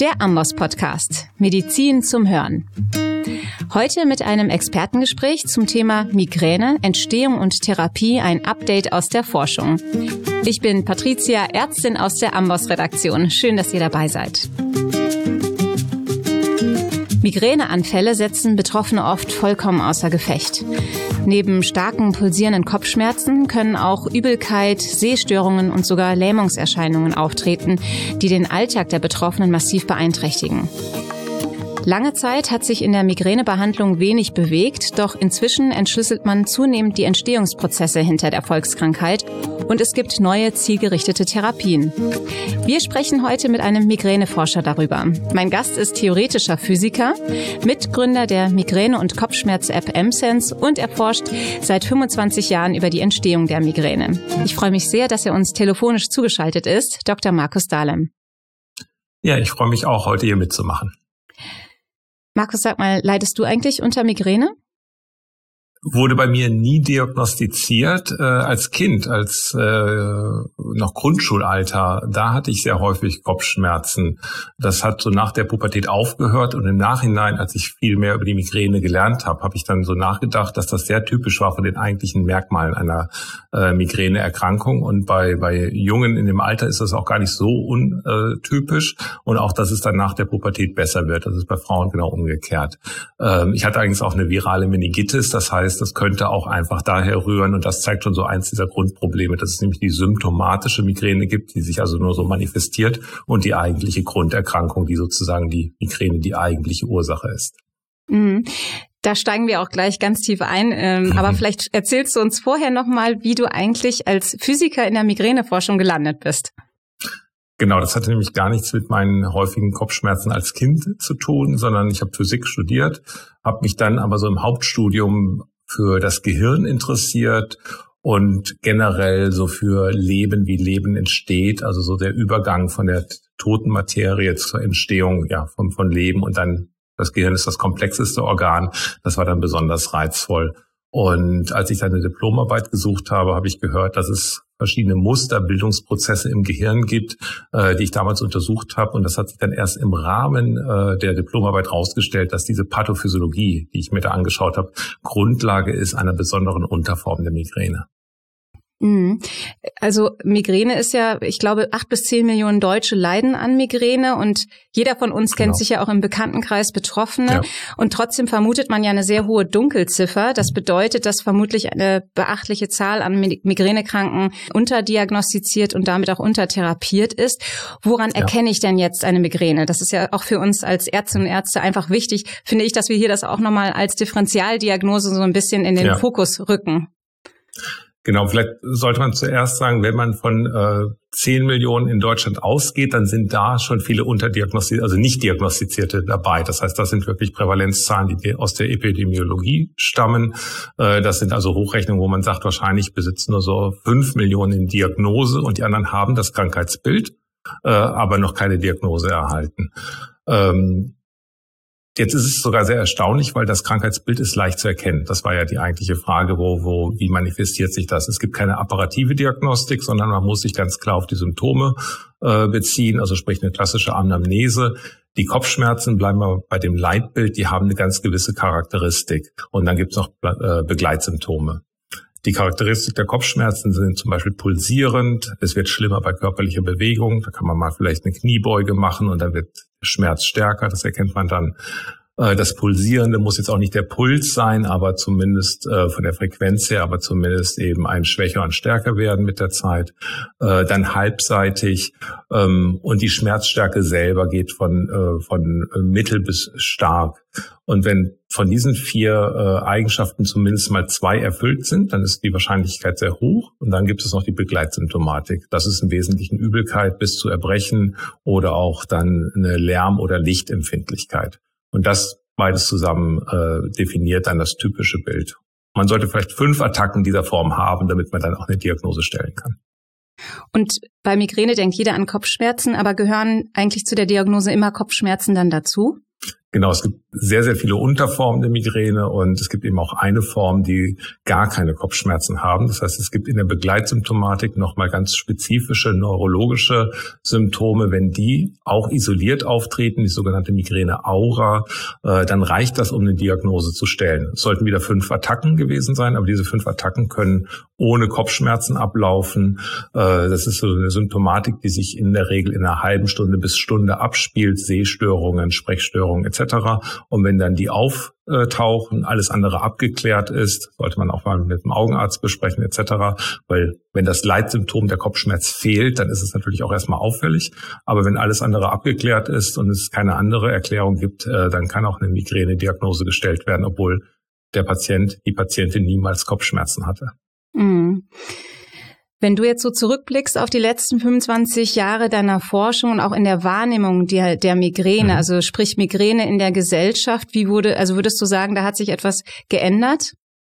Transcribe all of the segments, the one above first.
Der Amboss-Podcast Medizin zum Hören. Heute mit einem Expertengespräch zum Thema Migräne, Entstehung und Therapie, ein Update aus der Forschung. Ich bin Patricia, Ärztin aus der Amboss-Redaktion. Schön, dass ihr dabei seid. Migräneanfälle setzen Betroffene oft vollkommen außer Gefecht. Neben starken pulsierenden Kopfschmerzen können auch Übelkeit, Sehstörungen und sogar Lähmungserscheinungen auftreten, die den Alltag der Betroffenen massiv beeinträchtigen. Lange Zeit hat sich in der Migränebehandlung wenig bewegt, doch inzwischen entschlüsselt man zunehmend die Entstehungsprozesse hinter der Volkskrankheit und es gibt neue zielgerichtete Therapien. Wir sprechen heute mit einem Migräneforscher darüber. Mein Gast ist theoretischer Physiker, Mitgründer der Migräne- und Kopfschmerz-App mSense und er forscht seit 25 Jahren über die Entstehung der Migräne. Ich freue mich sehr, dass er uns telefonisch zugeschaltet ist, Dr. Markus Dahlem. Ja, ich freue mich auch, heute hier mitzumachen. Markus, sag mal, leidest du eigentlich unter Migräne? Wurde bei mir nie diagnostiziert. Als Kind, als noch Grundschulalter, da hatte ich sehr häufig Kopfschmerzen. Das hat so nach der Pubertät aufgehört und im Nachhinein, als ich viel mehr über die Migräne gelernt habe, habe ich dann so nachgedacht, dass das sehr typisch war von den eigentlichen Merkmalen einer Migräneerkrankung. Und bei Jungen in dem Alter ist das auch gar nicht so untypisch und auch, dass es dann nach der Pubertät besser wird. Das ist bei Frauen genau umgekehrt. Ich hatte eigentlich auch eine virale Meningitis, das heißt, das könnte auch einfach daher rühren und das zeigt schon so eins dieser Grundprobleme, dass es nämlich die symptomatische Migräne gibt, die sich also nur so manifestiert und die eigentliche Grunderkrankung, die sozusagen die Migräne die eigentliche Ursache ist. Mhm. Da steigen wir auch gleich ganz tief ein, aber vielleicht erzählst du uns vorher nochmal, wie du eigentlich als Physiker in der Migräneforschung gelandet bist. Genau, das hatte nämlich gar nichts mit meinen häufigen Kopfschmerzen als Kind zu tun, sondern ich habe Physik studiert, habe mich dann aber so im Hauptstudium für das Gehirn interessiert und generell so für Leben, wie Leben entsteht, also so der Übergang von der toten Materie zur Entstehung von Leben und dann das Gehirn ist das komplexeste Organ, das war dann besonders reizvoll. Und als ich dann eine Diplomarbeit gesucht habe, habe ich gehört, dass es verschiedene Musterbildungsprozesse im Gehirn gibt, die ich damals untersucht habe. Und das hat sich dann erst im Rahmen der Diplomarbeit rausgestellt, dass diese Pathophysiologie, die ich mir da angeschaut habe, Grundlage ist einer besonderen Unterform der Migräne. Also Migräne ist ja, ich glaube, 8 bis 10 Millionen Deutsche leiden an Migräne und jeder von uns kennt sich ja auch im Bekanntenkreis Betroffene. Ja. Und trotzdem vermutet man ja eine sehr hohe Dunkelziffer. Das bedeutet, dass vermutlich eine beachtliche Zahl an Migränekranken unterdiagnostiziert und damit auch untertherapiert ist. Woran erkenne ich denn jetzt eine Migräne? Das ist ja auch für uns als Ärztinnen und Ärzte einfach wichtig, finde ich, dass wir hier das auch nochmal als Differentialdiagnose so ein bisschen in den Fokus rücken. Genau, vielleicht sollte man zuerst sagen, wenn man von 10 Millionen in Deutschland ausgeht, dann sind da schon viele also nicht diagnostizierte dabei. Das heißt, das sind wirklich Prävalenzzahlen, die aus der Epidemiologie stammen. Das sind also Hochrechnungen, wo man sagt, wahrscheinlich besitzen nur so 5 Millionen in Diagnose und die anderen haben das Krankheitsbild, aber noch keine Diagnose erhalten. Jetzt ist es sogar sehr erstaunlich, weil das Krankheitsbild ist leicht zu erkennen. Das war ja die eigentliche Frage, wie manifestiert sich das? Es gibt keine apparative Diagnostik, sondern man muss sich ganz klar auf die Symptome beziehen, also sprich eine klassische Anamnese. Die Kopfschmerzen bleiben wir bei dem Leitbild, die haben eine ganz gewisse Charakteristik. Und dann gibt es noch Begleitsymptome. Die Charakteristik der Kopfschmerzen sind zum Beispiel pulsierend. Es wird schlimmer bei körperlicher Bewegung. Da kann man mal vielleicht eine Kniebeuge machen und dann wird der Schmerz stärker. Das erkennt man dann. Das Pulsierende muss jetzt auch nicht der Puls sein, aber zumindest von der Frequenz her, aber zumindest eben ein schwächer und stärker werden mit der Zeit. Dann halbseitig und die Schmerzstärke selber geht von mittel bis stark. Und wenn von diesen 4 Eigenschaften zumindest mal 2 erfüllt sind, dann ist die Wahrscheinlichkeit sehr hoch. Und dann gibt es noch die Begleitsymptomatik. Das ist im Wesentlichen Übelkeit bis zu Erbrechen oder auch dann eine Lärm- oder Lichtempfindlichkeit. Und das beides zusammen definiert dann das typische Bild. Man sollte vielleicht 5 Attacken dieser Form haben, damit man dann auch eine Diagnose stellen kann. Und bei Migräne denkt jeder an Kopfschmerzen, aber gehören eigentlich zu der Diagnose immer Kopfschmerzen dann dazu? Genau, es gibt sehr, sehr viele Unterformen der Migräne und es gibt eben auch eine Form, die gar keine Kopfschmerzen haben. Das heißt, es gibt in der Begleitsymptomatik nochmal ganz spezifische neurologische Symptome. Wenn die auch isoliert auftreten, die sogenannte Migräne-Aura, dann reicht das, um eine Diagnose zu stellen. Es sollten wieder 5 Attacken gewesen sein, aber diese 5 Attacken können ohne Kopfschmerzen ablaufen. Das ist so eine Symptomatik, die sich in der Regel in einer halben Stunde bis Stunde abspielt, Sehstörungen, Sprechstörungen etc. Und wenn dann die auftauchen, alles andere abgeklärt ist, sollte man auch mal mit dem Augenarzt besprechen etc. Weil wenn das Leitsymptom der Kopfschmerz fehlt, dann ist es natürlich auch erstmal auffällig. Aber wenn alles andere abgeklärt ist und es keine andere Erklärung gibt, dann kann auch eine Migräne-Diagnose gestellt werden, obwohl der Patient, die Patientin niemals Kopfschmerzen hatte. Mhm. Wenn du jetzt so zurückblickst auf die letzten 25 Jahre deiner Forschung und auch in der Wahrnehmung der Migräne, also sprich Migräne in der Gesellschaft, würdest du sagen, da hat sich etwas geändert?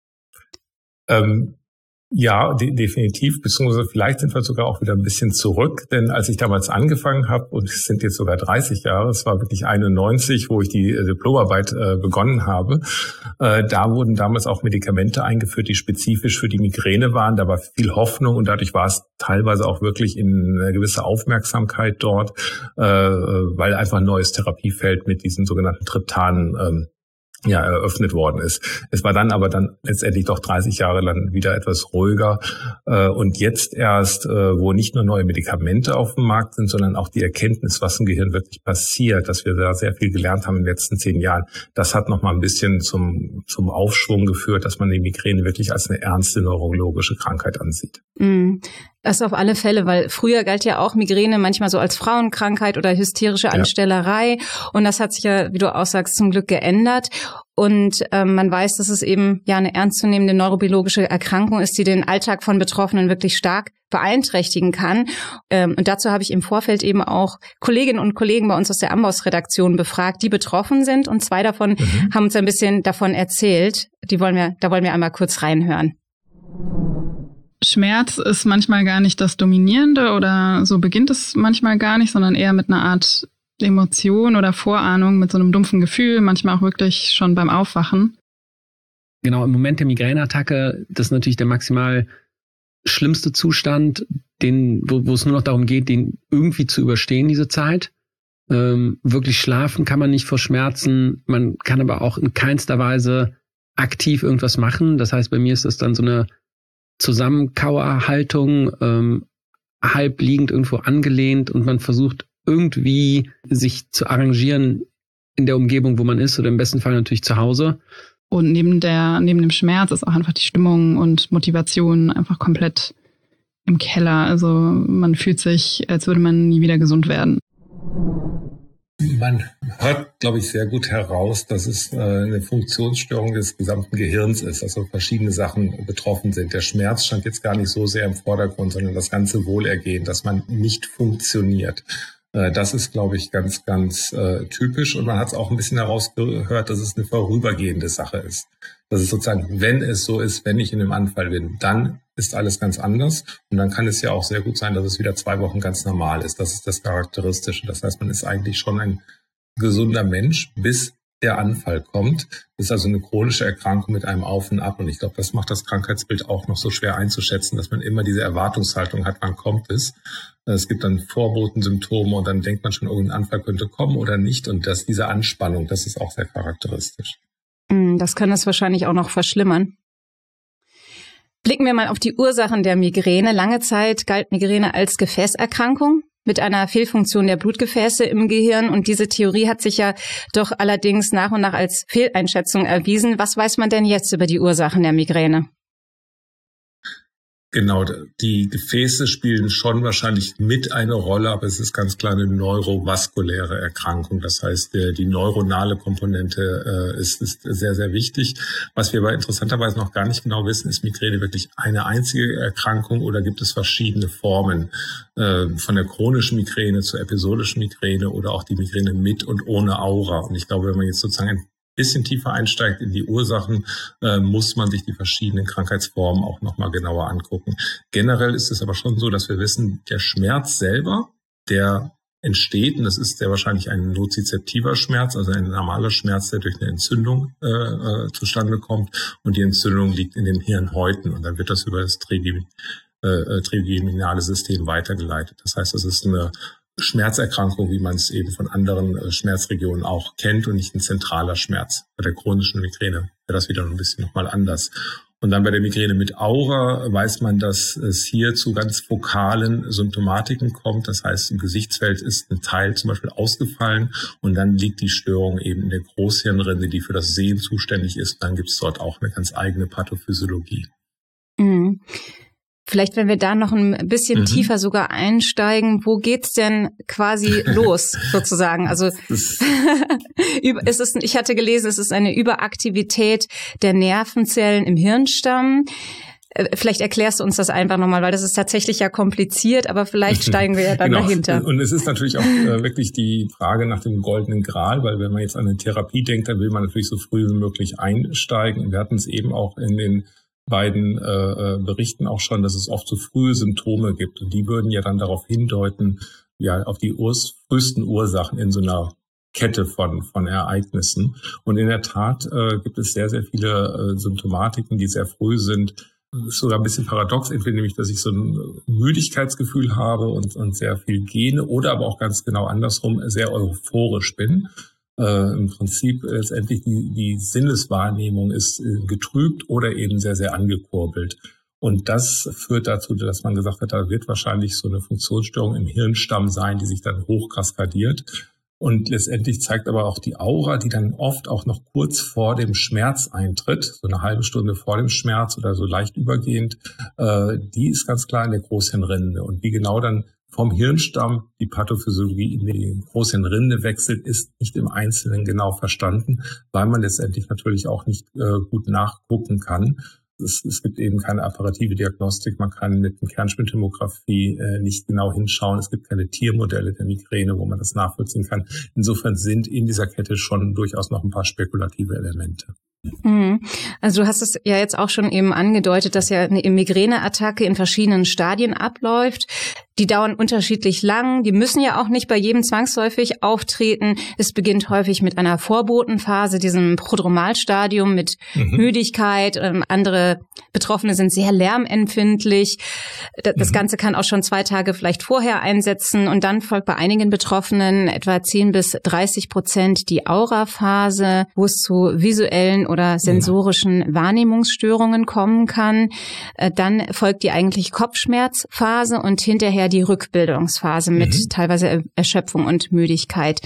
Ja, definitiv, beziehungsweise vielleicht sind wir sogar auch wieder ein bisschen zurück, denn als ich damals angefangen habe, und es sind jetzt sogar 30 Jahre, es war wirklich 91, wo ich die Diplomarbeit begonnen habe, da wurden damals auch Medikamente eingeführt, die spezifisch für die Migräne waren. Da war viel Hoffnung und dadurch war es teilweise auch wirklich in eine gewisse Aufmerksamkeit dort, weil einfach ein neues Therapiefeld mit diesen sogenannten Triptanen eröffnet worden ist. Es war dann aber letztendlich doch 30 Jahre lang wieder etwas ruhiger. Und jetzt erst, wo nicht nur neue Medikamente auf dem Markt sind, sondern auch die Erkenntnis, was im Gehirn wirklich passiert, dass wir da sehr viel gelernt haben in den letzten 10 Jahren, das hat noch mal ein bisschen zum Aufschwung geführt, dass man die Migräne wirklich als eine ernste neurologische Krankheit ansieht. Das auf alle Fälle, weil früher galt ja auch Migräne manchmal so als Frauenkrankheit oder hysterische Anstellerei. Und das hat sich ja, wie du auch sagst, zum Glück geändert. Und man weiß, dass es eben eine ernstzunehmende neurobiologische Erkrankung ist, die den Alltag von Betroffenen wirklich stark beeinträchtigen kann. Und dazu habe ich im Vorfeld eben auch Kolleginnen und Kollegen bei uns aus der Amboss-Redaktion befragt, die betroffen sind. Und 2 davon haben uns ein bisschen davon erzählt. Da wollen wir einmal kurz reinhören. Schmerz ist manchmal gar nicht das Dominierende oder so beginnt es manchmal gar nicht, sondern eher mit einer Art Emotion oder Vorahnung, mit so einem dumpfen Gefühl, manchmal auch wirklich schon beim Aufwachen. Genau, im Moment der Migräneattacke, das ist natürlich der maximal schlimmste Zustand, wo es nur noch darum geht, den irgendwie zu überstehen, diese Zeit. Wirklich schlafen kann man nicht vor Schmerzen, man kann aber auch in keinster Weise aktiv irgendwas machen. Das heißt, bei mir ist das dann so eine Zusammenkauerhaltung, halb liegend irgendwo angelehnt und man versucht irgendwie sich zu arrangieren in der Umgebung, wo man ist oder im besten Fall natürlich zu Hause. Und neben dem Schmerz ist auch einfach die Stimmung und Motivation einfach komplett im Keller. Also man fühlt sich, als würde man nie wieder gesund werden. Man hört, glaube ich, sehr gut heraus, dass es eine Funktionsstörung des gesamten Gehirns ist, also verschiedene Sachen betroffen sind. Der Schmerz stand jetzt gar nicht so sehr im Vordergrund, sondern das ganze Wohlergehen, dass man nicht funktioniert. Das ist, glaube ich, ganz, ganz typisch. Und man hat es auch ein bisschen herausgehört, dass es eine vorübergehende Sache ist. Das ist sozusagen, wenn es so ist, wenn ich in einem Anfall bin, dann ist alles ganz anders. Und dann kann es ja auch sehr gut sein, dass es wieder 2 Wochen ganz normal ist. Das ist das Charakteristische. Das heißt, man ist eigentlich schon ein gesunder Mensch, bis der Anfall kommt. Das ist also eine chronische Erkrankung mit einem Auf und Ab. Und ich glaube, das macht das Krankheitsbild auch noch so schwer einzuschätzen, dass man immer diese Erwartungshaltung hat, wann kommt es. Es gibt dann Vorbotensymptome und dann denkt man schon, irgendein Anfall könnte kommen oder nicht. Und diese Anspannung, das ist auch sehr charakteristisch. Das kann das wahrscheinlich auch noch verschlimmern. Blicken wir mal auf die Ursachen der Migräne. Lange Zeit galt Migräne als Gefäßerkrankung mit einer Fehlfunktion der Blutgefäße im Gehirn. Und diese Theorie hat sich ja doch allerdings nach und nach als Fehleinschätzung erwiesen. Was weiß man denn jetzt über die Ursachen der Migräne? Genau, die Gefäße spielen schon wahrscheinlich mit eine Rolle, aber es ist ganz klar eine neurovaskuläre Erkrankung. Das heißt, die neuronale Komponente ist sehr, sehr wichtig. Was wir aber interessanterweise noch gar nicht genau wissen, ist Migräne wirklich eine einzige Erkrankung oder gibt es verschiedene Formen von der chronischen Migräne zur episodischen Migräne oder auch die Migräne mit und ohne Aura. Und ich glaube, wenn man jetzt sozusagen ein bisschen tiefer einsteigt in die Ursachen, muss man sich die verschiedenen Krankheitsformen auch nochmal genauer angucken. Generell ist es aber schon so, dass wir wissen, der Schmerz selber, der entsteht. Und das ist sehr wahrscheinlich ein nozizeptiver Schmerz, also ein normaler Schmerz, der durch eine Entzündung zustande kommt. Und die Entzündung liegt in den Hirnhäuten. Und dann wird das über das trigeminale System weitergeleitet. Das heißt, das ist eine Schmerzerkrankung, wie man es eben von anderen Schmerzregionen auch kennt und nicht ein zentraler Schmerz. Bei der chronischen Migräne wäre das wieder ein bisschen nochmal anders. Und dann bei der Migräne mit Aura weiß man, dass es hier zu ganz fokalen Symptomatiken kommt. Das heißt, im Gesichtsfeld ist ein Teil zum Beispiel ausgefallen und dann liegt die Störung eben in der Großhirnrinde, die für das Sehen zuständig ist. Dann gibt es dort auch eine ganz eigene Pathophysiologie. Mhm. Vielleicht, wenn wir da noch ein bisschen tiefer sogar einsteigen, wo geht's denn quasi los, sozusagen? Also ich hatte gelesen, es ist eine Überaktivität der Nervenzellen im Hirnstamm. Vielleicht erklärst du uns das einfach nochmal, weil das ist tatsächlich ja kompliziert, aber vielleicht steigen wir ja dann dahinter. Und es ist natürlich auch wirklich die Frage nach dem goldenen Gral, weil wenn man jetzt an eine Therapie denkt, dann will man natürlich so früh wie möglich einsteigen. Und wir hatten es eben auch in den beiden Berichten auch schon, dass es oft so frühe Symptome gibt. Und die würden ja dann darauf hindeuten, ja, auf die frühesten Ursachen in so einer Kette von Ereignissen. Und in der Tat gibt es sehr, sehr viele Symptomatiken, die sehr früh sind. Das ist sogar ein bisschen paradox, entweder nämlich, dass ich so ein Müdigkeitsgefühl habe und sehr viel gähne oder aber auch ganz genau andersrum sehr euphorisch bin. Im Prinzip letztendlich die Sinneswahrnehmung ist getrübt oder eben sehr, sehr angekurbelt. Und das führt dazu, dass man gesagt hat, da wird wahrscheinlich so eine Funktionsstörung im Hirnstamm sein, die sich dann hochkaskadiert. Und letztendlich zeigt aber auch die Aura, die dann oft auch noch kurz vor dem Schmerz eintritt, so eine halbe Stunde vor dem Schmerz oder so leicht übergehend, die ist ganz klar in der Großhirnrinde. Und wie genau dann vom Hirnstamm die Pathophysiologie in die Großhirnrinde wechselt, ist nicht im Einzelnen genau verstanden, weil man letztendlich natürlich auch nicht gut nachgucken kann. Es gibt eben keine apparative Diagnostik, man kann mit einer Kernspintomographie nicht genau hinschauen. Es gibt keine Tiermodelle der Migräne, wo man das nachvollziehen kann. Insofern sind in dieser Kette schon durchaus noch ein paar spekulative Elemente. Also du hast es ja jetzt auch schon eben angedeutet, dass ja eine Migräneattacke in verschiedenen Stadien abläuft. Die dauern unterschiedlich lang, die müssen ja auch nicht bei jedem zwangsläufig auftreten. Es beginnt häufig mit einer Vorbotenphase, diesem Prodromalstadium mit Müdigkeit. Andere Betroffene sind sehr lärmempfindlich. Das Ganze kann auch schon 2 Tage vielleicht vorher einsetzen und dann folgt bei einigen Betroffenen etwa 10-30% die Auraphase, wo es zu visuellen oder sensorischen Wahrnehmungsstörungen kommen kann. Dann folgt die eigentlich Kopfschmerzphase und hinterher die Rückbildungsphase mit teilweise Erschöpfung und Müdigkeit.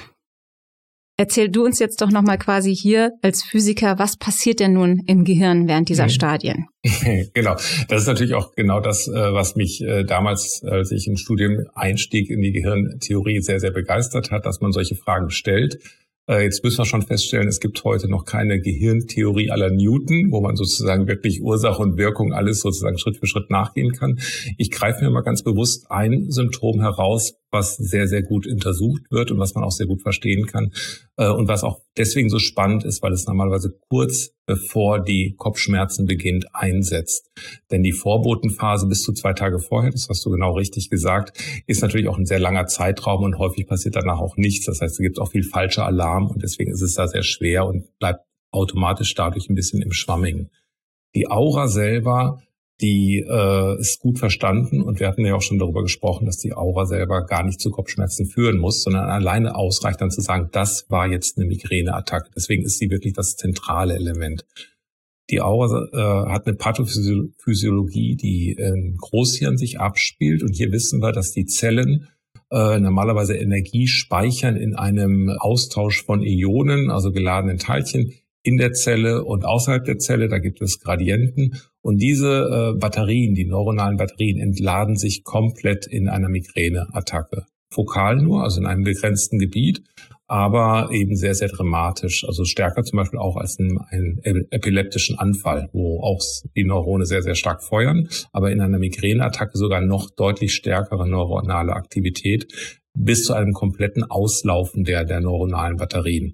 Erzähl du uns jetzt doch nochmal quasi hier als Physiker, was passiert denn nun im Gehirn während dieser Stadien? Genau, das ist natürlich auch genau das, was mich damals, als ich im Studium einstieg in die Gehirntheorie, sehr, sehr begeistert hat, dass man solche Fragen stellt. Jetzt müssen wir schon feststellen, es gibt heute noch keine Gehirntheorie à la Newton, wo man sozusagen wirklich Ursache und Wirkung alles sozusagen Schritt für Schritt nachgehen kann. Ich greife mir mal ganz bewusst ein Symptom heraus, was sehr, sehr gut untersucht wird und was man auch sehr gut verstehen kann und was auch deswegen so spannend ist, weil es normalerweise kurz bevor die Kopfschmerzen beginnt einsetzt. Denn die Vorbotenphase bis zu 2 Tage vorher, das hast du genau richtig gesagt, ist natürlich auch ein sehr langer Zeitraum und häufig passiert danach auch nichts. Das heißt, es gibt auch viel falscher Alarm und deswegen ist es da sehr schwer und bleibt automatisch dadurch ein bisschen im Schwammigen. Die Aura selber, die ist gut verstanden und wir hatten ja auch schon darüber gesprochen, dass die Aura selber gar nicht zu Kopfschmerzen führen muss, sondern alleine ausreicht dann zu sagen, das war jetzt eine Migräneattacke. Deswegen ist sie wirklich das zentrale Element. Die Aura hat eine Pathophysiologie, die im Großhirn sich abspielt und hier wissen wir, dass die Zellen normalerweise Energie speichern in einem Austausch von Ionen, also geladenen Teilchen, in der Zelle und außerhalb der Zelle, da gibt es Gradienten. Und diese Batterien, die neuronalen Batterien, entladen sich komplett in einer Migräneattacke. Fokal nur, also in einem begrenzten Gebiet, aber eben sehr, sehr dramatisch. Also stärker zum Beispiel auch als einen epileptischen Anfall, wo auch die Neurone sehr, sehr stark feuern, aber in einer Migräneattacke sogar noch deutlich stärkere neuronale Aktivität bis zu einem kompletten Auslaufen der neuronalen Batterien.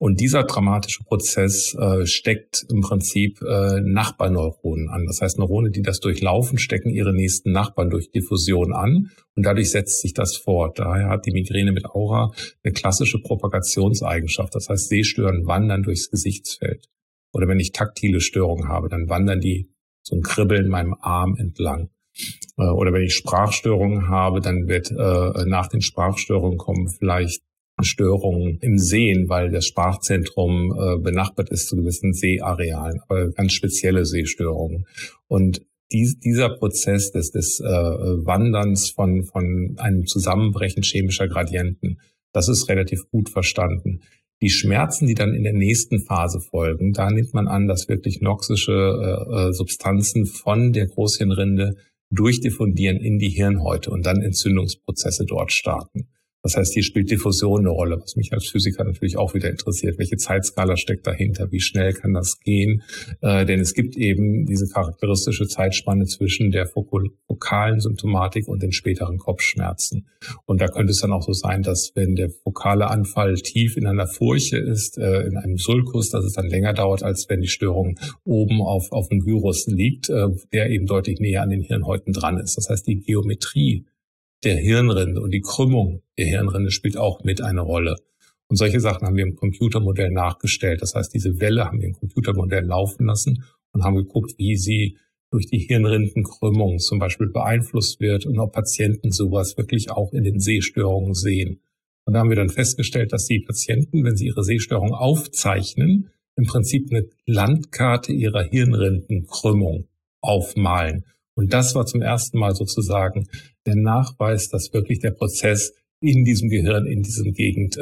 Und dieser dramatische Prozess steckt im Prinzip Nachbarneuronen an. Das heißt, Neurone, die das durchlaufen, stecken ihre nächsten Nachbarn durch Diffusion an und dadurch setzt sich das fort. Daher hat die Migräne mit Aura eine klassische Propagationseigenschaft. Das heißt, Sehstörungen wandern durchs Gesichtsfeld. Oder wenn ich taktile Störungen habe, dann wandern die so ein Kribbeln in meinem Arm entlang. Oder wenn ich Sprachstörungen habe, dann wird nach den Sprachstörungen kommen vielleicht Störungen im Sehen, weil das Sprachzentrum benachbart ist zu gewissen Seharealen, aber ganz spezielle Sehstörungen. Und dieser Prozess des Wanderns von einem Zusammenbrechen chemischer Gradienten, das ist relativ gut verstanden. Die Schmerzen, die dann in der nächsten Phase folgen, da nimmt man an, dass wirklich noxische Substanzen von der Großhirnrinde durchdiffundieren in die Hirnhäute und dann Entzündungsprozesse dort starten. Das heißt, hier spielt Diffusion eine Rolle, was mich als Physiker natürlich auch wieder interessiert. Welche Zeitskala steckt dahinter? Wie schnell kann das gehen? Denn es gibt eben diese charakteristische Zeitspanne zwischen der fokalen Symptomatik und den späteren Kopfschmerzen. Und da könnte es dann auch so sein, dass wenn der fokale Anfall tief in einer Furche ist, in einem Sulcus, dass es dann länger dauert, als wenn die Störung oben auf dem Gyrus liegt, der eben deutlich näher an den Hirnhäuten dran ist. Das heißt, die Geometrie der Hirnrinde und die Krümmung der Hirnrinde spielt auch mit eine Rolle. Und solche Sachen haben wir im Computermodell nachgestellt. Das heißt, diese Welle haben wir im Computermodell laufen lassen und haben geguckt, wie sie durch die Hirnrindenkrümmung zum Beispiel beeinflusst wird und ob Patienten sowas wirklich auch in den Sehstörungen sehen. Und da haben wir dann festgestellt, dass die Patienten, wenn sie ihre Sehstörung aufzeichnen, im Prinzip eine Landkarte ihrer Hirnrindenkrümmung aufmalen. Und das war zum ersten Mal sozusagen der Nachweis, dass wirklich der Prozess in diesem Gehirn, in diesem Gegend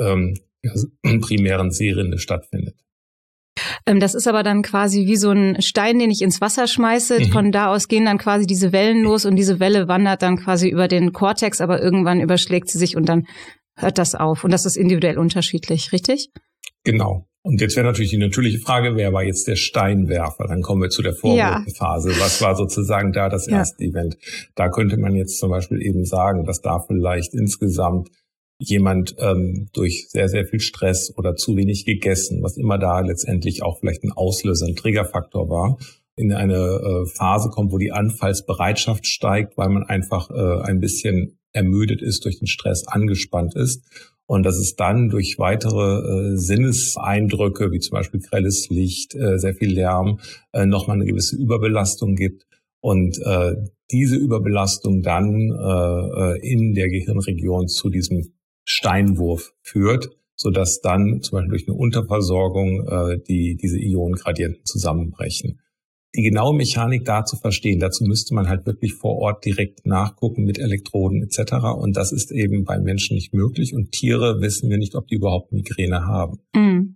primären Sehrinde stattfindet. Das ist aber dann quasi wie so ein Stein, den ich ins Wasser schmeiße. Von da aus gehen dann quasi diese Wellen los und diese Welle wandert dann quasi über den Kortex, aber irgendwann überschlägt sie sich und dann hört das auf. Und das ist individuell unterschiedlich, richtig? Genau. Und jetzt wäre natürlich die natürliche Frage, wer war jetzt der Steinwerfer? Dann kommen wir zu der Vorbotenphase. Was war sozusagen da das erste Event? Da könnte man jetzt zum Beispiel eben sagen, dass da vielleicht insgesamt jemand durch sehr, sehr viel Stress oder zu wenig gegessen, was immer da letztendlich auch vielleicht ein Auslöser, ein Triggerfaktor war, in eine Phase kommt, wo die Anfallsbereitschaft steigt, weil man einfach ein bisschen ermüdet ist, durch den Stress angespannt ist. Und dass es dann durch weitere Sinneseindrücke, wie zum Beispiel grelles Licht, sehr viel Lärm, nochmal eine gewisse Überbelastung gibt. Und diese Überbelastung dann in der Gehirnregion zu diesem Steinwurf führt, sodass dann zum Beispiel durch eine Unterversorgung diese Ionengradienten zusammenbrechen. Die genaue Mechanik da zu verstehen, dazu müsste man halt wirklich vor Ort direkt nachgucken mit Elektroden etc. Und das ist eben bei Menschen nicht möglich. Und Tiere wissen wir nicht, ob die überhaupt Migräne haben. Mhm.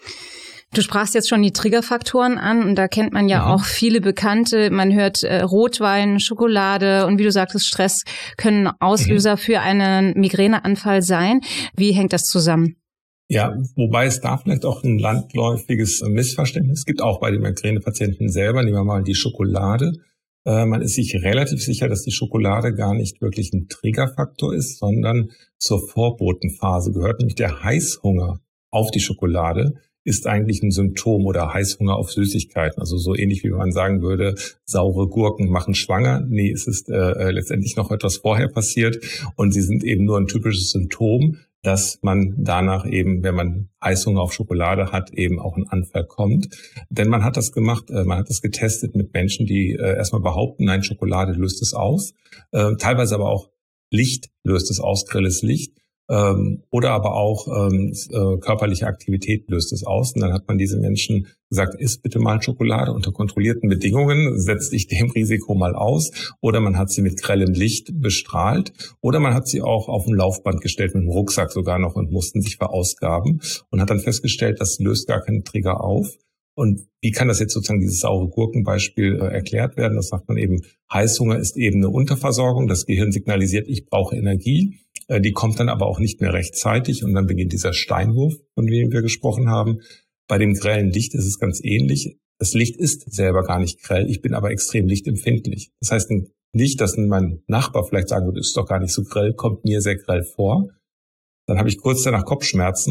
Du sprachst jetzt schon die Triggerfaktoren an und da kennt man ja auch viele bekannte. Man hört Rotwein, Schokolade und wie du sagtest, Stress können Auslöser für einen Migräneanfall sein. Wie hängt das zusammen? Ja, wobei es da vielleicht auch ein landläufiges Missverständnis gibt, auch bei den Migränepatienten selber. Nehmen wir mal die Schokolade. Man ist sich relativ sicher, dass die Schokolade gar nicht wirklich ein Triggerfaktor ist, sondern zur Vorbotenphase gehört. Nämlich der Heißhunger auf die Schokolade ist eigentlich ein Symptom oder Heißhunger auf Süßigkeiten. Also so ähnlich wie man sagen würde, saure Gurken machen schwanger. Nee, es ist letztendlich noch etwas vorher passiert und sie sind eben nur ein typisches Symptom, dass man danach eben, wenn man Heißhunger auf Schokolade hat, eben auch ein Anfall kommt. Denn man hat das gemacht, man hat das getestet mit Menschen, die erstmal behaupten, nein, Schokolade löst es aus. Teilweise aber auch Licht löst es aus, grelles Licht. Oder aber auch körperliche Aktivität löst es aus. Und dann hat man diese Menschen gesagt, iss bitte mal Schokolade unter kontrollierten Bedingungen, setz dich dem Risiko mal aus. Oder man hat sie mit grellem Licht bestrahlt. Oder man hat sie auch auf ein Laufband gestellt, mit dem Rucksack sogar noch und mussten sich verausgaben. Und hat dann festgestellt, das löst gar keinen Trigger auf. Und wie kann das jetzt sozusagen dieses saure Gurkenbeispiel erklärt werden? Das sagt man eben, Heißhunger ist eben eine Unterversorgung. Das Gehirn signalisiert, ich brauche Energie. Die kommt dann aber auch nicht mehr rechtzeitig und dann beginnt dieser Steinwurf, von dem wir gesprochen haben. Bei dem grellen Licht ist es ganz ähnlich. Das Licht ist selber gar nicht grell, ich bin aber extrem lichtempfindlich. Das heißt nicht, dass mein Nachbar vielleicht sagen würde, ist doch gar nicht so grell, kommt mir sehr grell vor. Dann habe ich kurz danach Kopfschmerzen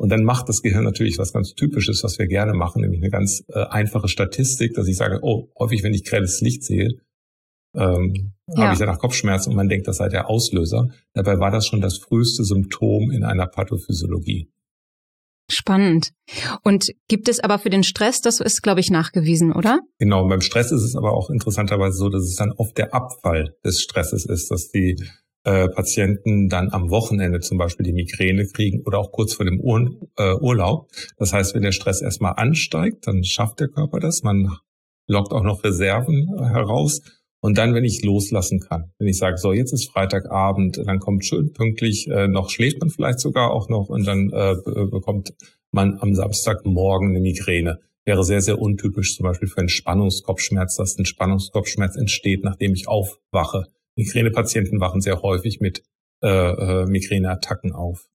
Und dann macht das Gehirn natürlich was ganz Typisches, was wir gerne machen, nämlich eine ganz einfache Statistik, dass ich sage, häufig, wenn ich grelles Licht sehe, habe ich danach Kopfschmerzen und man denkt, das sei der Auslöser. Dabei war das schon das früheste Symptom in einer Pathophysiologie. Spannend. Und gibt es aber für den Stress, das ist, glaube ich, nachgewiesen, oder? Genau, beim Stress ist es aber auch interessanterweise so, dass es dann oft der Abfall des Stresses ist, dass die Patienten dann am Wochenende zum Beispiel die Migräne kriegen oder auch kurz vor dem Urlaub. Das heißt, wenn der Stress erstmal ansteigt, dann schafft der Körper das. Man lockt auch noch Reserven heraus. Und dann, wenn ich loslassen kann, wenn ich sage, so, jetzt ist Freitagabend, dann kommt schön pünktlich, noch schläft man vielleicht sogar auch noch und dann bekommt man am Samstagmorgen eine Migräne. Wäre sehr, sehr untypisch zum Beispiel für einen Spannungskopfschmerz, dass ein Spannungskopfschmerz entsteht, nachdem ich aufwache. Migränepatienten wachen sehr häufig mit Migräneattacken auf.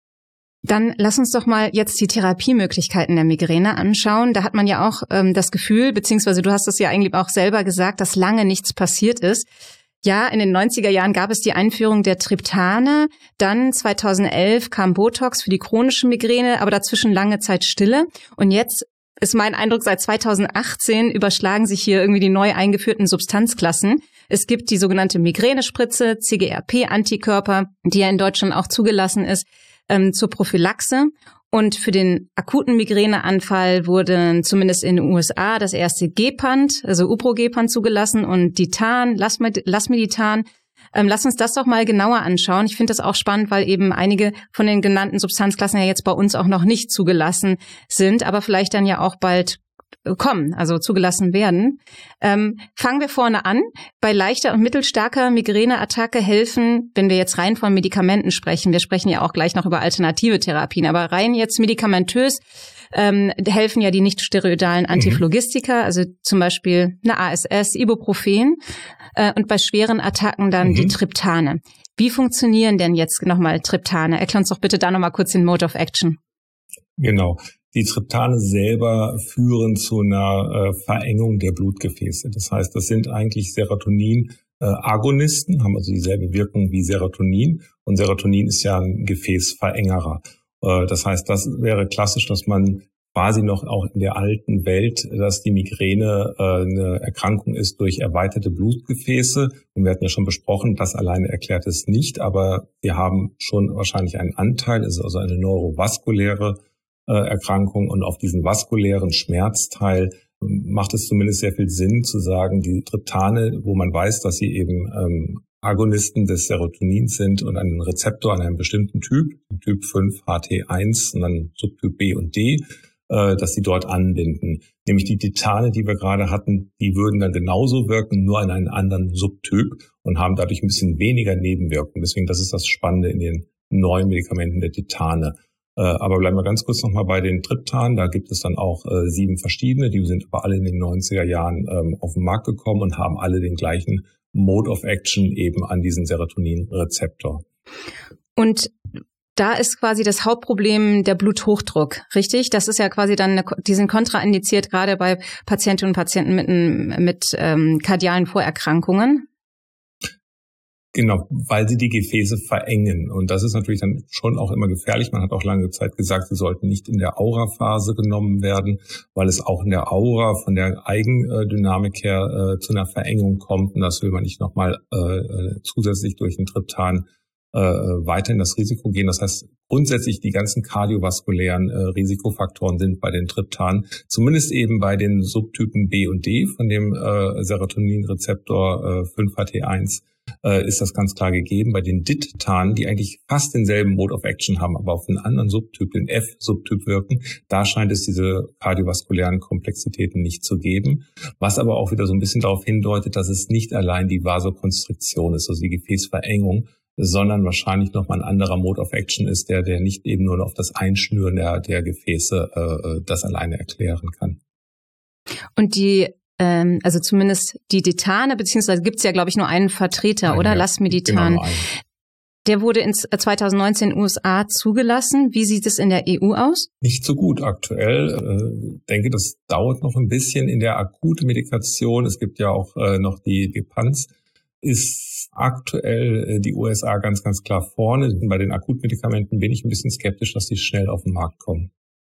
Dann lass uns doch mal jetzt die Therapiemöglichkeiten der Migräne anschauen. Da hat man ja auch das Gefühl, beziehungsweise du hast es ja eigentlich auch selber gesagt, dass lange nichts passiert ist. Ja, in den 90er Jahren gab es die Einführung der Triptane. Dann 2011 kam Botox für die chronische Migräne, aber dazwischen lange Zeit Stille. Und jetzt ist mein Eindruck, seit 2018 überschlagen sich hier irgendwie die neu eingeführten Substanzklassen. Es gibt die sogenannte Migränespritze, CGRP-Antikörper, die ja in Deutschland auch zugelassen ist, zur Prophylaxe. Und für den akuten Migräneanfall wurde zumindest in den USA das erste Gepant, also Uprogepant zugelassen und Ditan, Lasmiditan. Lass uns das doch mal genauer anschauen. Ich finde das auch spannend, weil eben einige von den genannten Substanzklassen ja jetzt bei uns auch noch nicht zugelassen sind, aber vielleicht dann ja auch bald kommen, also zugelassen werden. Fangen wir vorne an. Bei leichter und mittelstarker Migräneattacke helfen, wenn wir jetzt rein von Medikamenten sprechen, wir sprechen ja auch gleich noch über alternative Therapien, aber rein jetzt medikamentös helfen ja die nicht-steroidalen Antiphlogistika, also zum Beispiel eine ASS, Ibuprofen und bei schweren Attacken dann die Triptane. Wie funktionieren denn jetzt nochmal Triptane? Erklär uns doch bitte da nochmal kurz den Mode of Action. Genau. Die Triptane selber führen zu einer Verengung der Blutgefäße. Das heißt, das sind eigentlich Serotonin-Agonisten, haben also dieselbe Wirkung wie Serotonin. Und Serotonin ist ja ein Gefäßverengerer. Das heißt, das wäre klassisch, dass man quasi noch auch in der alten Welt, dass die Migräne eine Erkrankung ist durch erweiterte Blutgefäße. Und wir hatten ja schon besprochen, das alleine erklärt es nicht, aber wir haben schon wahrscheinlich einen Anteil, es ist also eine neurovaskuläre Erkrankung, und auf diesen vaskulären Schmerzteil macht es zumindest sehr viel Sinn zu sagen, die Triptane, wo man weiß, dass sie eben Agonisten des Serotonins sind und einen Rezeptor an einem bestimmten Typ 5 HT1 und dann Subtyp B und D, dass sie dort anbinden. Nämlich die Titane, die wir gerade hatten, die würden dann genauso wirken, nur an einen anderen Subtyp und haben dadurch ein bisschen weniger Nebenwirkungen. Deswegen, das ist das Spannende in den neuen Medikamenten der Titane. Aber bleiben wir ganz kurz nochmal bei den Triptanen. Da gibt es dann auch 7 verschiedene. Die sind aber alle in den 90er Jahren auf den Markt gekommen und haben alle den gleichen Mode of Action eben an diesen Serotonin-Rezeptor. Und da ist quasi das Hauptproblem der Bluthochdruck, richtig? Das ist ja quasi dann, die sind kontraindiziert, gerade bei Patientinnen und Patienten mit kardialen Vorerkrankungen. Genau, weil sie die Gefäße verengen. Und das ist natürlich dann schon auch immer gefährlich. Man hat auch lange Zeit gesagt, sie sollten nicht in der Auraphase genommen werden, weil es auch in der Aura von der Eigendynamik her zu einer Verengung kommt. Und das will man nicht nochmal zusätzlich durch den Triptan weiter in das Risiko gehen. Das heißt, grundsätzlich die ganzen kardiovaskulären Risikofaktoren sind bei den Triptanen, zumindest eben bei den Subtypen B und D von dem Serotoninrezeptor 5-HT1, ist das ganz klar gegeben. Bei den DIT-Tanen, die eigentlich fast denselben Mode of Action haben, aber auf einen anderen Subtyp, den F-Subtyp wirken, da scheint es diese kardiovaskulären Komplexitäten nicht zu geben. Was aber auch wieder so ein bisschen darauf hindeutet, dass es nicht allein die Vasokonstriktion ist, also die Gefäßverengung, sondern wahrscheinlich nochmal ein anderer Mode of Action ist, der nicht eben nur auf das Einschnüren der Gefäße das alleine erklären kann. Und also zumindest die Ditane, beziehungsweise gibt es ja, glaube ich, nur einen Vertreter, oder? Lasmiditan. Genau, der wurde 2019 in den USA zugelassen. Wie sieht es in der EU aus? Nicht so gut aktuell. Ich denke, das dauert noch ein bisschen in der akuten Medikation. Es gibt ja auch noch die Gepants. ist aktuell die USA ganz, ganz klar vorne. Bei den Akutmedikamenten bin ich ein bisschen skeptisch, dass die schnell auf den Markt kommen.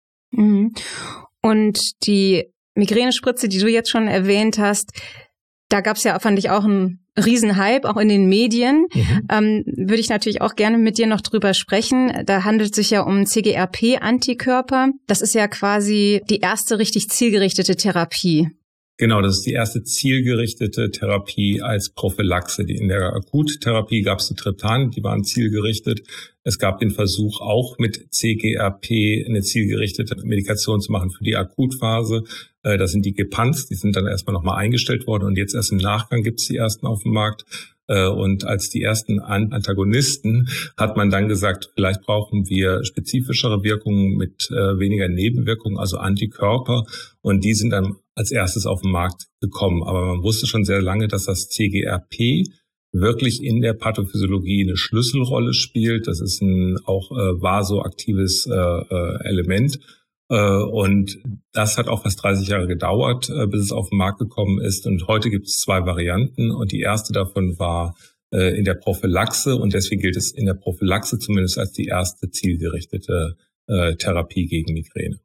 Und die Migränespritze, die du jetzt schon erwähnt hast, da gab es ja, fand ich, auch einen Riesenhype, auch in den Medien. Würde ich natürlich auch gerne mit dir noch drüber sprechen. Da handelt es sich ja um CGRP-Antikörper. Das ist ja quasi die erste richtig zielgerichtete Therapie. Genau, das ist die erste zielgerichtete Therapie als Prophylaxe. In der Akuttherapie gab es die Triptane, die waren zielgerichtet. Es gab den Versuch, auch mit CGRP eine zielgerichtete Medikation zu machen für die Akutphase. Das sind die Gepants, die sind dann erstmal nochmal eingestellt worden und jetzt erst im Nachgang gibt es die ersten auf dem Markt. Und als die ersten Antagonisten hat man dann gesagt, vielleicht brauchen wir spezifischere Wirkungen mit weniger Nebenwirkungen, also Antikörper. Und die sind dann als erstes auf den Markt gekommen. Aber man wusste schon sehr lange, dass das CGRP wirklich in der Pathophysiologie eine Schlüsselrolle spielt. Das ist ein auch vasoaktives Element. Und das hat auch fast 30 Jahre gedauert, bis es auf den Markt gekommen ist. Und heute gibt es 2 Varianten. Und die erste davon war in der Prophylaxe. Und deswegen gilt es in der Prophylaxe zumindest als die erste zielgerichtete Therapie gegen Migräne.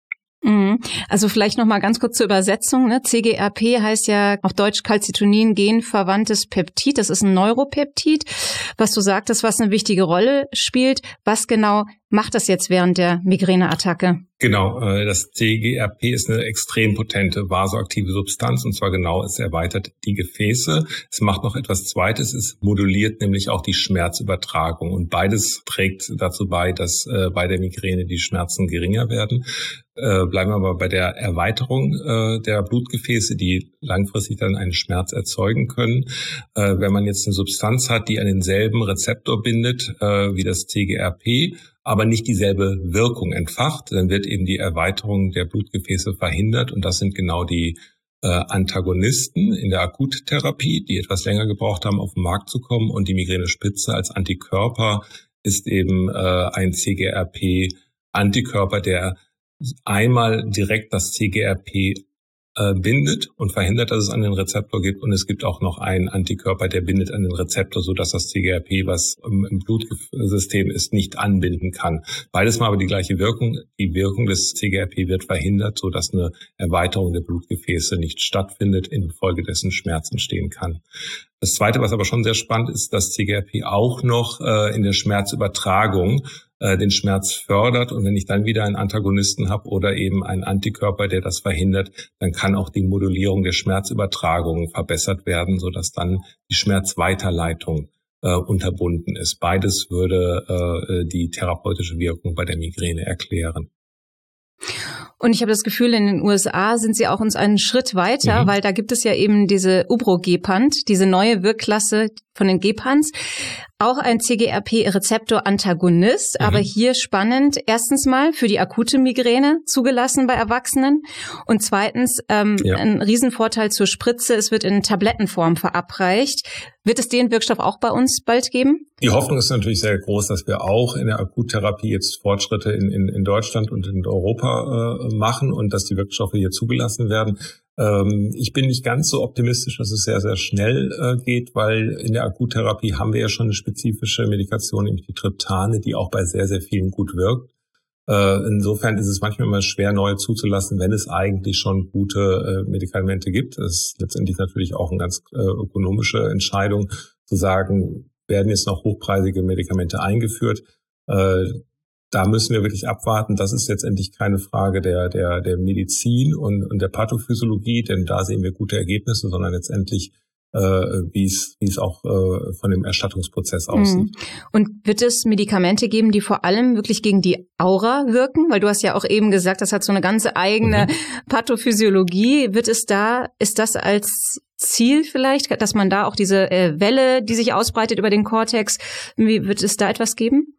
Also vielleicht noch mal ganz kurz zur Übersetzung. Ne? CGRP heißt ja auf Deutsch Calcitonin-genverwandtes Peptid. Das ist ein Neuropeptid, was du sagtest, was eine wichtige Rolle spielt. Was genau macht das jetzt während der Migräneattacke? Genau, das CGRP ist eine extrem potente vasoaktive Substanz und zwar genau, es erweitert die Gefäße. Es macht noch etwas Zweites, es moduliert nämlich auch die Schmerzübertragung und beides trägt dazu bei, dass bei der Migräne die Schmerzen geringer werden. Bleiben wir aber bei der Erweiterung der Blutgefäße, die langfristig dann einen Schmerz erzeugen können. Wenn man jetzt eine Substanz hat, die an denselben Rezeptor bindet wie das CGRP, aber nicht dieselbe Wirkung entfacht, dann wird eben die Erweiterung der Blutgefäße verhindert und das sind genau die Antagonisten in der Akuttherapie, die etwas länger gebraucht haben, auf den Markt zu kommen und die Migränespritze als Antikörper ist eben ein CGRP-Antikörper, der einmal direkt das CGRP bindet und verhindert, dass es an den Rezeptor gibt. Und es gibt auch noch einen Antikörper, der bindet an den Rezeptor, sodass das CGRP, was im Blutsystem ist, nicht anbinden kann. Beides mal aber die gleiche Wirkung. Die Wirkung des CGRP wird verhindert, sodass eine Erweiterung der Blutgefäße nicht stattfindet, infolgedessen Schmerz entstehen kann. Das Zweite, was aber schon sehr spannend ist, dass CGRP auch noch in der Schmerzübertragung den Schmerz fördert. Und wenn ich dann wieder einen Antagonisten habe oder eben einen Antikörper, der das verhindert, dann kann auch die Modulierung der Schmerzübertragung verbessert werden, sodass dann die Schmerzweiterleitung unterbunden ist. Beides würde die therapeutische Wirkung bei der Migräne erklären. Und ich habe das Gefühl, in den USA sind sie auch uns einen Schritt weiter, weil da gibt es ja eben diese Ubrogepant, diese neue Wirkklasse von den Gepants, auch ein CGRP-Rezeptor-Antagonist, aber hier spannend, erstens mal für die akute Migräne zugelassen bei Erwachsenen und zweitens ein Riesenvorteil zur Spritze, es wird in Tablettenform verabreicht. Wird es den Wirkstoff auch bei uns bald geben? Die Hoffnung ist natürlich sehr groß, dass wir auch in der Akuttherapie jetzt Fortschritte in Deutschland und in Europa machen und dass die Wirkstoffe hier zugelassen werden. Ich bin nicht ganz so optimistisch, dass es sehr, sehr schnell geht, weil in der Akuttherapie haben wir ja schon eine spezifische Medikation, nämlich die Triptane, die auch bei sehr, sehr vielen gut wirkt. Insofern ist es manchmal immer schwer, neue zuzulassen, wenn es eigentlich schon gute Medikamente gibt. Das ist letztendlich natürlich auch eine ganz ökonomische Entscheidung, zu sagen, werden jetzt noch hochpreisige Medikamente eingeführt. Da müssen wir wirklich abwarten. Das ist letztendlich keine Frage der Medizin und der Pathophysiologie, denn da sehen wir gute Ergebnisse, sondern letztendlich wie es auch von dem Erstattungsprozess aussieht. Und wird es Medikamente geben, die vor allem wirklich gegen die Aura wirken? Weil du hast ja auch eben gesagt, das hat so eine ganze eigene Pathophysiologie. Ist das als Ziel vielleicht, dass man da auch diese Welle, die sich ausbreitet über den Kortex, wird es da etwas geben?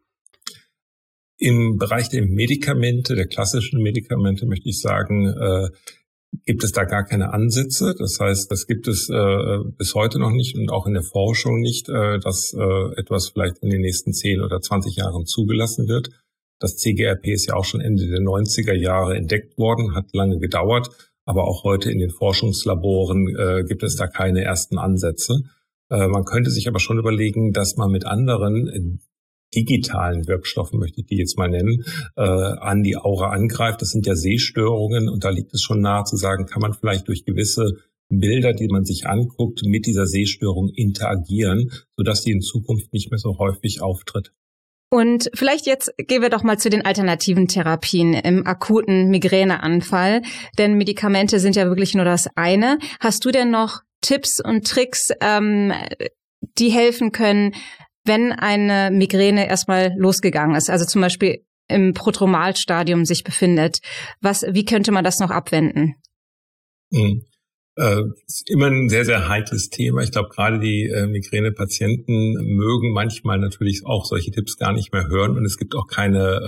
Im Bereich der Medikamente, der klassischen Medikamente, möchte ich sagen, gibt es da gar keine Ansätze. Das heißt, das gibt es bis heute noch nicht und auch in der Forschung nicht, dass etwas vielleicht in den nächsten 10 oder 20 Jahren zugelassen wird. Das CGRP ist ja auch schon Ende der 90er Jahre entdeckt worden, hat lange gedauert, aber auch heute in den Forschungslaboren gibt es da keine ersten Ansätze. Man könnte sich aber schon überlegen, dass man mit anderen digitalen Wirkstoffen, möchte ich die jetzt mal nennen, an die Aura angreift. Das sind ja Sehstörungen und da liegt es schon nahe zu sagen, kann man vielleicht durch gewisse Bilder, die man sich anguckt, mit dieser Sehstörung interagieren, sodass die in Zukunft nicht mehr so häufig auftritt. Und vielleicht jetzt gehen wir doch mal zu den alternativen Therapien im akuten Migräneanfall, denn Medikamente sind ja wirklich nur das eine. Hast du denn noch Tipps und Tricks, die helfen können, wenn eine Migräne erstmal losgegangen ist, also zum Beispiel im Prodromalstadium sich befindet? Wie könnte man das noch abwenden? Ist immer ein sehr, sehr heikles Thema. Ich glaube, gerade die Migränepatienten mögen manchmal natürlich auch solche Tipps gar nicht mehr hören. Und es gibt auch keine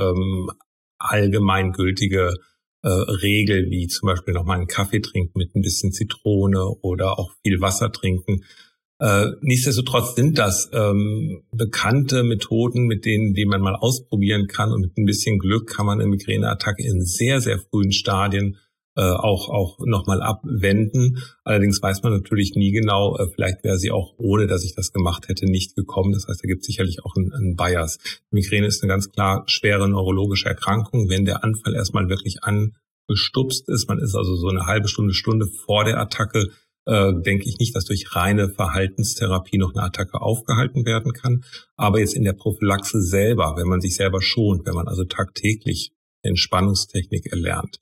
allgemeingültige Regel, wie zum Beispiel nochmal einen Kaffee trinken mit ein bisschen Zitrone oder auch viel Wasser trinken. Nichtsdestotrotz sind das bekannte Methoden, mit denen, die man mal ausprobieren kann. Und mit ein bisschen Glück kann man eine Migräneattacke in sehr, sehr frühen Stadien auch nochmal abwenden. Allerdings weiß man natürlich nie genau, vielleicht wäre sie auch, ohne dass ich das gemacht hätte, nicht gekommen. Das heißt, da gibt es sicherlich auch einen Bias. Migräne ist eine ganz klar schwere neurologische Erkrankung. Wenn der Anfall erstmal wirklich angestupst ist, man ist also so eine halbe Stunde vor der Attacke, denke ich nicht, dass durch reine Verhaltenstherapie noch eine Attacke aufgehalten werden kann. Aber jetzt in der Prophylaxe selber, wenn man sich selber schont, wenn man also tagtäglich Entspannungstechnik erlernt,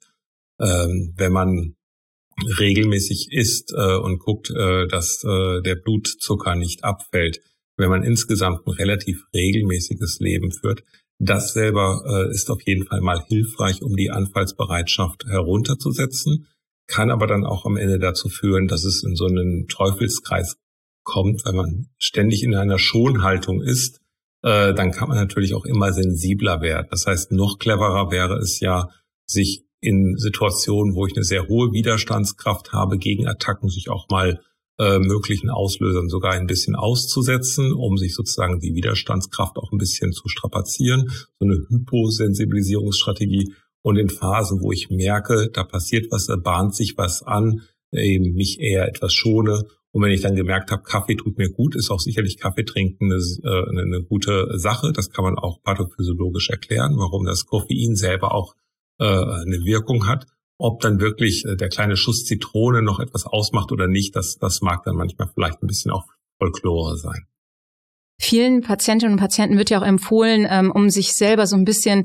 wenn man regelmäßig isst und guckt, dass der Blutzucker nicht abfällt, wenn man insgesamt ein relativ regelmäßiges Leben führt, das selber ist auf jeden Fall mal hilfreich, um die Anfallsbereitschaft herunterzusetzen, kann aber dann auch am Ende dazu führen, dass es in so einen Teufelskreis kommt, weil man ständig in einer Schonhaltung ist, dann kann man natürlich auch immer sensibler werden. Das heißt, noch cleverer wäre es ja, sich in Situationen, wo ich eine sehr hohe Widerstandskraft habe, gegen Attacken sich auch mal möglichen Auslösern sogar ein bisschen auszusetzen, um sich sozusagen die Widerstandskraft auch ein bisschen zu strapazieren. So eine Hyposensibilisierungsstrategie. Und in Phasen, wo ich merke, da passiert was, da bahnt sich was an, eben mich eher etwas schone. Und wenn ich dann gemerkt habe, Kaffee tut mir gut, ist auch sicherlich Kaffee trinken eine gute Sache. Das kann man auch pathophysiologisch erklären, warum das Koffein selber auch eine Wirkung hat. Ob dann wirklich der kleine Schuss Zitrone noch etwas ausmacht oder nicht, das mag dann manchmal vielleicht ein bisschen auch Folklore sein. Vielen Patientinnen und Patienten wird ja auch empfohlen, um sich selber so ein bisschen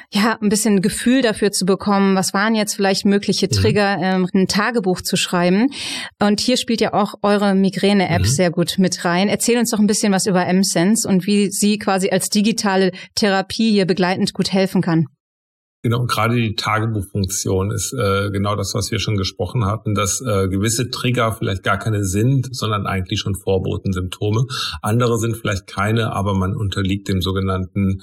Gefühl dafür zu bekommen, was waren jetzt vielleicht mögliche Trigger, ein Tagebuch zu schreiben. Und hier spielt ja auch eure Migräne-App sehr gut mit rein. Erzähl uns doch ein bisschen was über M-Sense und wie sie quasi als digitale Therapie hier begleitend gut helfen kann. Genau, und gerade die Tagebuchfunktion ist genau das, was wir schon gesprochen hatten, dass gewisse Trigger vielleicht gar keine sind, sondern eigentlich schon Vorbotensymptome. Andere sind vielleicht keine, aber man unterliegt dem sogenannten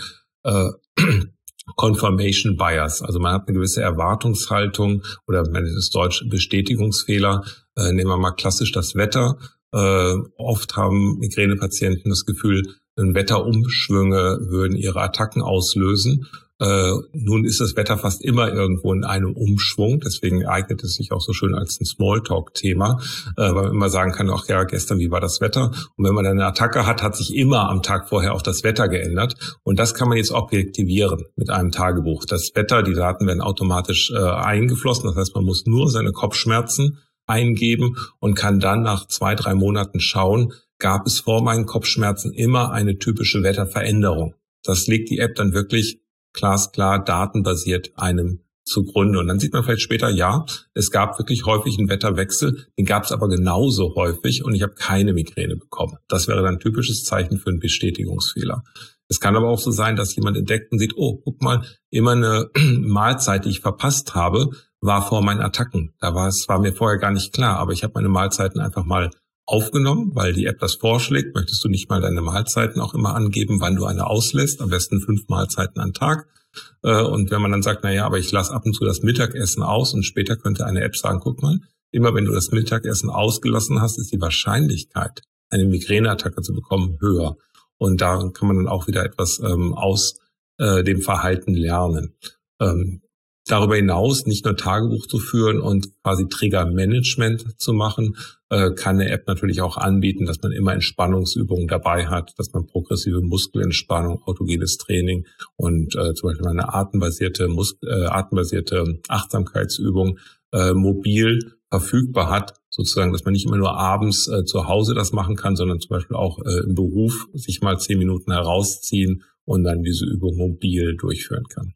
Confirmation Bias. Also man hat eine gewisse Erwartungshaltung oder man nennt es deutsch Bestätigungsfehler. Nehmen wir mal klassisch das Wetter. Oft haben Migränepatienten das Gefühl, Wetterumschwünge würden ihre Attacken auslösen. Nun ist das Wetter fast immer irgendwo in einem Umschwung, deswegen eignet es sich auch so schön als ein Smalltalk-Thema, weil man immer sagen kann, ach ja, gestern, wie war das Wetter? Und wenn man dann eine Attacke hat sich immer am Tag vorher auch das Wetter geändert. Und das kann man jetzt objektivieren mit einem Tagebuch. Das Wetter, die Daten werden automatisch eingeflossen, das heißt, man muss nur seine Kopfschmerzen eingeben und kann dann nach 2-3 Monaten schauen, gab es vor meinen Kopfschmerzen immer eine typische Wetterveränderung. Das legt die App dann wirklich glasklar datenbasiert einem zugrunde. Und dann sieht man vielleicht später, ja, es gab wirklich häufig einen Wetterwechsel, den gab es aber genauso häufig und ich habe keine Migräne bekommen. Das wäre dann ein typisches Zeichen für einen Bestätigungsfehler. Es kann aber auch so sein, dass jemand entdeckt und sieht, oh, guck mal, immer eine Mahlzeit, die ich verpasst habe, war vor meinen Attacken. Es war mir vorher gar nicht klar, aber ich habe meine Mahlzeiten einfach mal aufgenommen, weil die App das vorschlägt. Möchtest du nicht mal deine Mahlzeiten auch immer angeben, wann du eine auslässt? Am besten 5 Mahlzeiten am Tag. Und wenn man dann sagt, naja, aber ich lasse ab und zu das Mittagessen aus und später könnte eine App sagen, guck mal, immer wenn du das Mittagessen ausgelassen hast, ist die Wahrscheinlichkeit, eine Migräneattacke zu bekommen, höher. Und da kann man dann auch wieder etwas aus dem Verhalten lernen. darüber hinaus nicht nur Tagebuch zu führen und quasi Triggermanagement zu machen, kann eine App natürlich auch anbieten, dass man immer Entspannungsübungen dabei hat, dass man progressive Muskelentspannung, autogenes Training und zum Beispiel eine atembasierte Achtsamkeitsübung mobil verfügbar hat, sozusagen, dass man nicht immer nur abends zu Hause das machen kann, sondern zum Beispiel auch im Beruf sich mal 10 Minuten herausziehen und dann diese Übung mobil durchführen kann.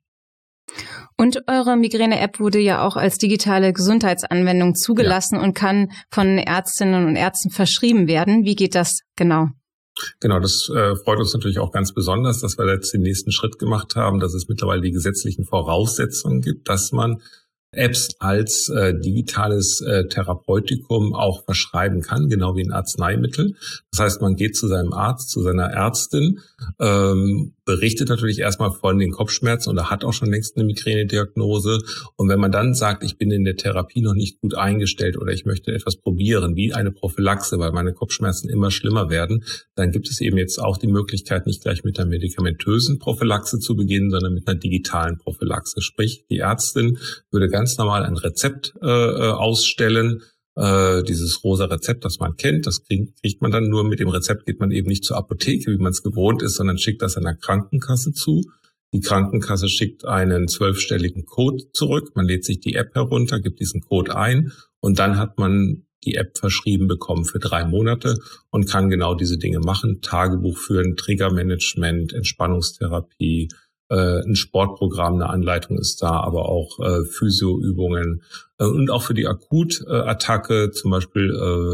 Und eure Migräne-App wurde ja auch als digitale Gesundheitsanwendung zugelassen und kann von Ärztinnen und Ärzten verschrieben werden. Wie geht das genau? Genau, das freut uns natürlich auch ganz besonders, dass wir jetzt den nächsten Schritt gemacht haben, dass es mittlerweile die gesetzlichen Voraussetzungen gibt, dass man Apps als digitales Therapeutikum auch verschreiben kann, genau wie ein Arzneimittel. Das heißt, man geht zu seinem Arzt, zu seiner Ärztin, berichtet natürlich erstmal von den Kopfschmerzen oder hat auch schon längst eine Migränediagnose. Und wenn man dann sagt, ich bin in der Therapie noch nicht gut eingestellt oder ich möchte etwas probieren, wie eine Prophylaxe, weil meine Kopfschmerzen immer schlimmer werden, dann gibt es eben jetzt auch die Möglichkeit, nicht gleich mit einer medikamentösen Prophylaxe zu beginnen, sondern mit einer digitalen Prophylaxe. Sprich, die Ärztin würde ganz normal ein Rezept ausstellen, dieses rosa Rezept, das man kennt, das kriegt man dann nur. Mit dem Rezept geht man eben nicht zur Apotheke, wie man es gewohnt ist, sondern schickt das einer Krankenkasse zu. Die Krankenkasse schickt einen 12-stelligen Code zurück. Man lädt sich die App herunter, gibt diesen Code ein und dann hat man die App verschrieben bekommen für 3 Monate und kann genau diese Dinge machen. Tagebuch führen, Triggermanagement, Entspannungstherapie, ein Sportprogramm, eine Anleitung ist da, aber auch Physioübungen und auch für die Akutattacke zum Beispiel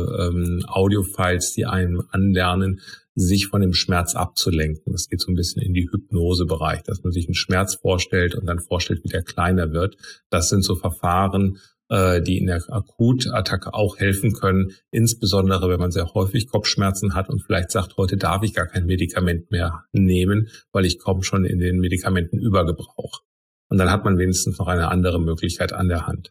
Audiofiles, die einem anlernen, sich von dem Schmerz abzulenken. Das geht so ein bisschen in die Hypnosebereich, dass man sich einen Schmerz vorstellt und dann vorstellt, wie der kleiner wird. Das sind so Verfahren, die in der Akutattacke auch helfen können, insbesondere wenn man sehr häufig Kopfschmerzen hat und vielleicht sagt, heute darf ich gar kein Medikament mehr nehmen, weil ich komme schon in den Medikamentenübergebrauch. Und dann hat man wenigstens noch eine andere Möglichkeit an der Hand.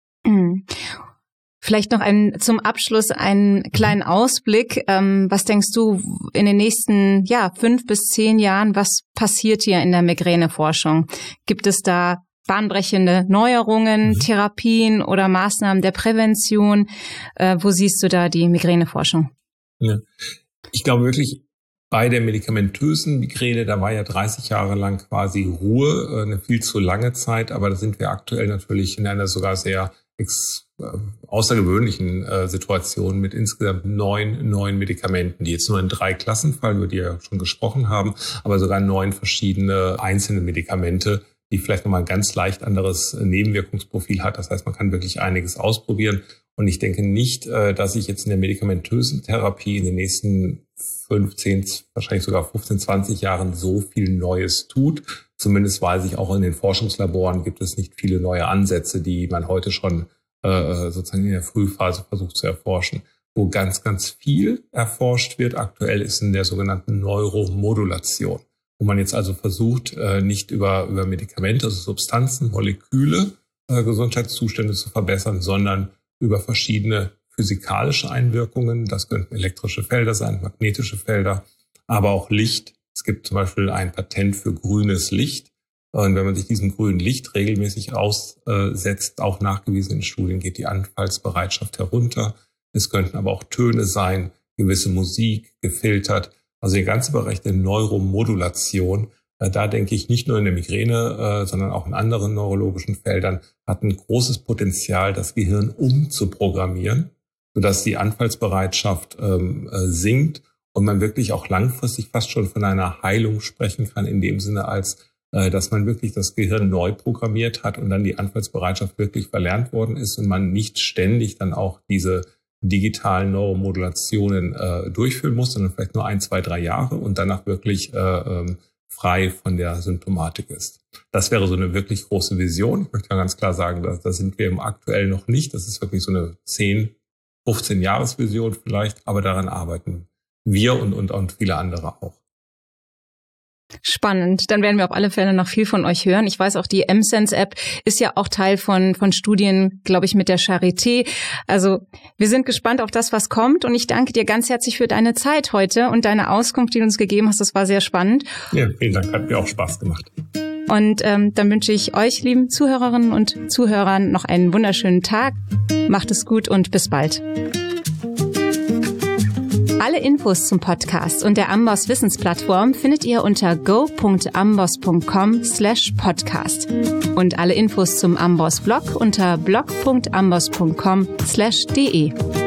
Vielleicht noch zum Abschluss einen kleinen Ausblick. Was denkst du in den nächsten 5 bis 10 Jahren, was passiert hier in der Migräneforschung? Gibt es da bahnbrechende Neuerungen, Therapien oder Maßnahmen der Prävention? Wo siehst du da die Migräneforschung? Ja. Ich glaube wirklich, bei der medikamentösen Migräne, da war ja 30 Jahre lang quasi Ruhe, eine viel zu lange Zeit, aber da sind wir aktuell natürlich in einer sogar sehr außergewöhnlichen Situation mit insgesamt 9 neuen Medikamenten, die jetzt nur in 3 Klassen fallen, über die wir schon gesprochen haben, aber sogar 9 verschiedene einzelne Medikamente, die vielleicht nochmal ein ganz leicht anderes Nebenwirkungsprofil hat. Das heißt, man kann wirklich einiges ausprobieren. Und ich denke nicht, dass sich jetzt in der medikamentösen Therapie in den nächsten 15, wahrscheinlich sogar 15, 20 Jahren so viel Neues tut. Zumindest weiß ich, auch in den Forschungslaboren gibt es nicht viele neue Ansätze, die man heute schon sozusagen in der Frühphase versucht zu erforschen. Wo ganz, ganz viel erforscht wird aktuell ist in der sogenannten Neuromodulation. Wo man jetzt also versucht, nicht über Medikamente, also Substanzen, Moleküle, Gesundheitszustände zu verbessern, sondern über verschiedene physikalische Einwirkungen. Das könnten elektrische Felder sein, magnetische Felder, aber auch Licht. Es gibt zum Beispiel ein Patent für grünes Licht. Und wenn man sich diesem grünen Licht regelmäßig aussetzt, auch nachgewiesen in Studien, geht die Anfallsbereitschaft herunter. Es könnten aber auch Töne sein, gewisse Musik, gefiltert. Also der ganze Bereich der Neuromodulation, da denke ich nicht nur in der Migräne, sondern auch in anderen neurologischen Feldern, hat ein großes Potenzial, das Gehirn umzuprogrammieren, sodass die Anfallsbereitschaft sinkt und man wirklich auch langfristig fast schon von einer Heilung sprechen kann, in dem Sinne, als dass man wirklich das Gehirn neu programmiert hat und dann die Anfallsbereitschaft wirklich verlernt worden ist und man nicht ständig dann auch diese digitalen Neuromodulationen durchführen muss, sondern vielleicht nur 1, 2, 3 Jahre und danach wirklich frei von der Symptomatik ist. Das wäre so eine wirklich große Vision. Ich möchte ganz klar sagen, da sind wir aktuell noch nicht. Das ist wirklich so eine 10, 15 Jahresvision vielleicht, aber daran arbeiten wir und viele andere auch. Spannend. Dann werden wir auf alle Fälle noch viel von euch hören. Ich weiß auch, die mSense-App ist ja auch Teil von Studien, glaube ich, mit der Charité. Also wir sind gespannt auf das, was kommt. Und ich danke dir ganz herzlich für deine Zeit heute und deine Auskunft, die du uns gegeben hast. Das war sehr spannend. Ja, vielen Dank. Hat mir auch Spaß gemacht. Und dann wünsche ich euch, lieben Zuhörerinnen und Zuhörern, noch einen wunderschönen Tag. Macht es gut und bis bald. Alle Infos zum Podcast und der Amboss Wissensplattform findet ihr unter go.amboss.com/podcast und alle Infos zum Amboss Blog unter blog.amboss.com/de.